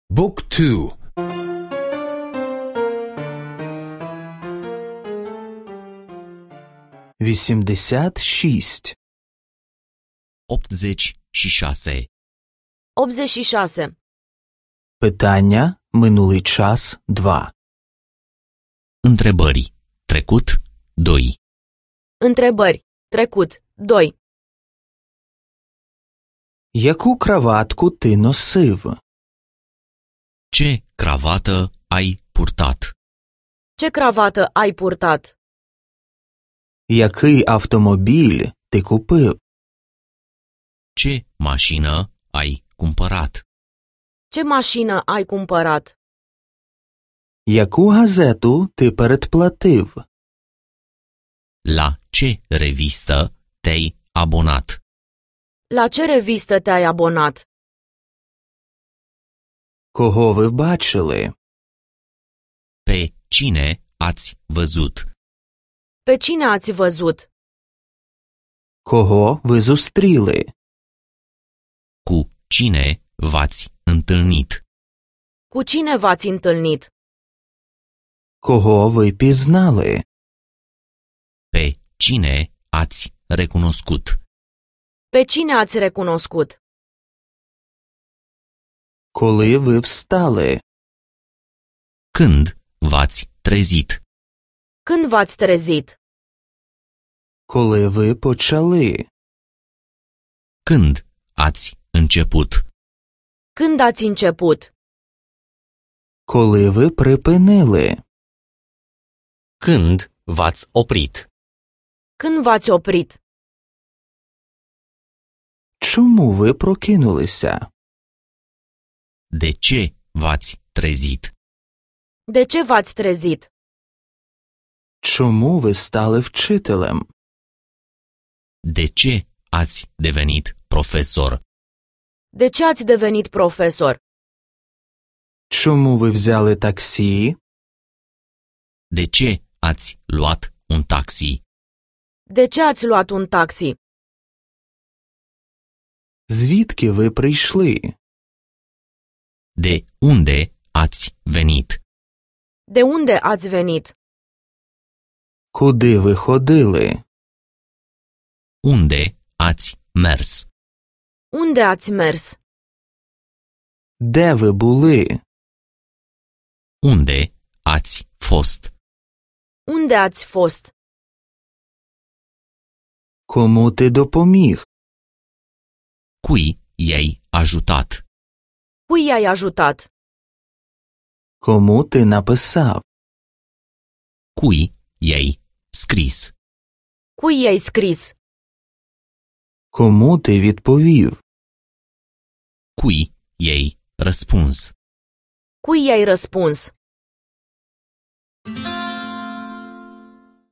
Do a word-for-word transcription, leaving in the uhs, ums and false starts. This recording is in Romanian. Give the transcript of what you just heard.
บุ๊กทู вісімдесят шість optzeci și șase. optzeci și șase. Питання минулий час два. Întrebări. Trecut doi. Întrebări. Trecut doi. Яку краватку ти носив? Ce cravată ai purtat? Ce cravată ai purtat? Який автомобіль ти купив? Ce mașină ai cumpărat? Ce mașină ai cumpărat? Яку газету ти передплатив? La ce revistă te-ai abonat? La ce revistă te-ai abonat? Кого ви бачили? Pe cine ați văzut? Pe cine ați văzut? Кого ви зустріли? Cu cine v-ați întâlnit? Cu cine v-ați întâlnit? Кого ви пізнали? Pe cine ați recunoscut? Pe cine ați recunoscut? Коли ви встали? Când v-ați trezit? Când v-ați trezit? Коли ви почали? Când ați început? Când ați început? Коли ви припинили? Când v-ați oprit? Când v-ați oprit? Чому ви прокинулися? De ce v-ați trezit? De ce v-ați trezit? Чому ви стали вчителем? De ce ați devenit profesor? De ce ați devenit profesor? Чому ви взяли таксі? De ce ați luat un taxi? De ce ați luat un taxi? Звідки ви прийшли? De unde ați venit? De unde ați venit? Куди ви ходили? Unde ați mers? Unde ați mers? Де ви були? Unde ați fost? Unde ați fost? Кому ти допоміг? Cui i-ai ajutat? Cui i-ai ajutat? Кому ти написав? Cui i-ai scris? Cui i-ai scris? Кому ти відповів? Cui i-ai răspuns? Cui i-ai răspuns?